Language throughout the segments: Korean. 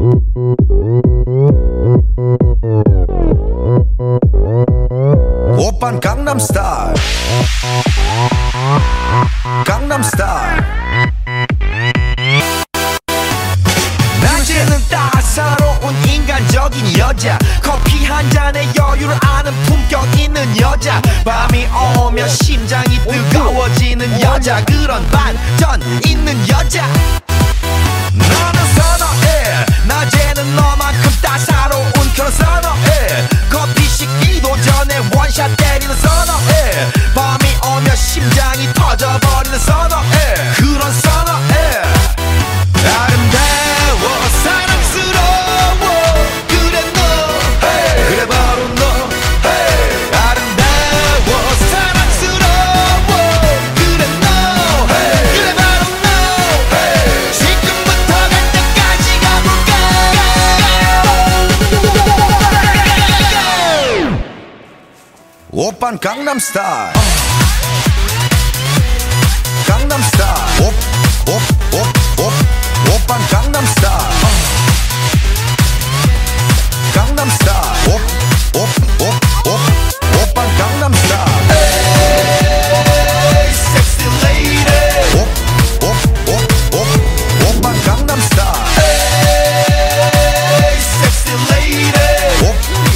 오빤 강남스타일 강남스타일 낮에는 따사로운 인간적인 여자 커피 한 잔에 여유를 아는 품격 있는 여자 밤이 오면 심장이 뜨거워지는 여자 그런 반전 있는 여자 너는 선호해 낮에는 너만큼 따사로운 그런 선호해 커피 식기도 전에 원샷 때리는 선호해 밤이 오면 심장이 터져버리는 선호해 그런 선호해 아름다워 사랑스러워 그래 너 hey. 그래 바로 너 hey. 아름다워 사랑스러워 그래 너 hey. 그래 바로 너 hey. 지금부터 갈 때까지 가볼까 오빤 강남스타일 강남스타일 오빤 강남스타일 강남스타일 오빤 강남스타일 Hey sexy lady 오빤 강남스타일 Hey sexy lady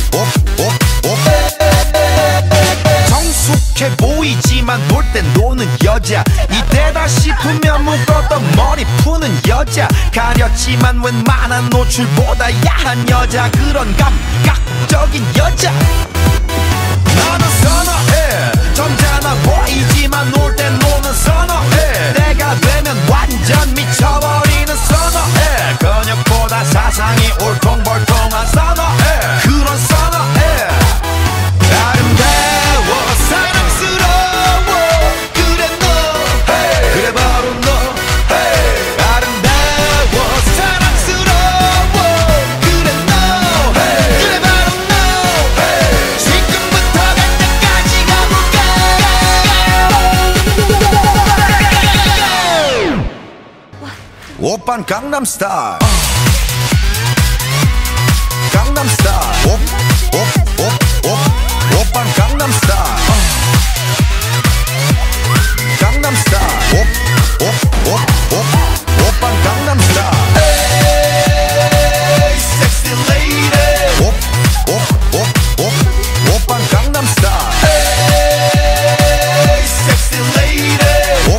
성숙해 보이지만 놀 땐 노는 여자 이때다 싶으면 묶었던 머리 푸는 여자 가렸지만 웬만한 노출보다 야한 여자 그런 감각적인 여자 너는 선호해 점잖아 보이지만 놀 땐 노는 선호해 내가 되면 완전 미쳐버리는 선호해 근육보다 사상이 울퉁불퉁한 선호해 그런 선호해 아름다워 사랑스러워 그래 너 hey. 그래 바로 너 hey. 아름다워 사랑스러워 그래 너 hey. 그래 바로 너 hey. 지금부터 갈 때까지 가볼까 오빤 강남스타일 강남스타일 오빤 강남스타일 강남스타일 오빤 강남스타일 Hey sexy lady 오빤 강남스타일 Hey sexy lady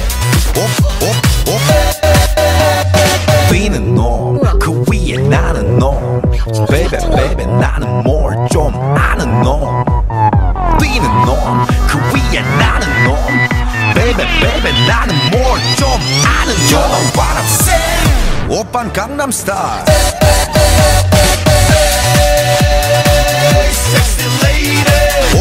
뛰는 놈그 위에 나는 놈 Baby baby 나는 뭘 좀 아는 놈 뛰는 놈그 위에 나는 놈 Baby baby 나는 뭘 좀 아는 놈 You know what I'm saying 오빤 강남스타일 Hey sexy lady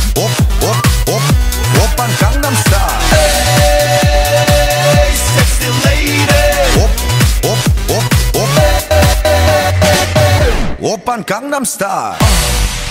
오빤 강남스타일 Hey sexy lady 오빤 강남스타일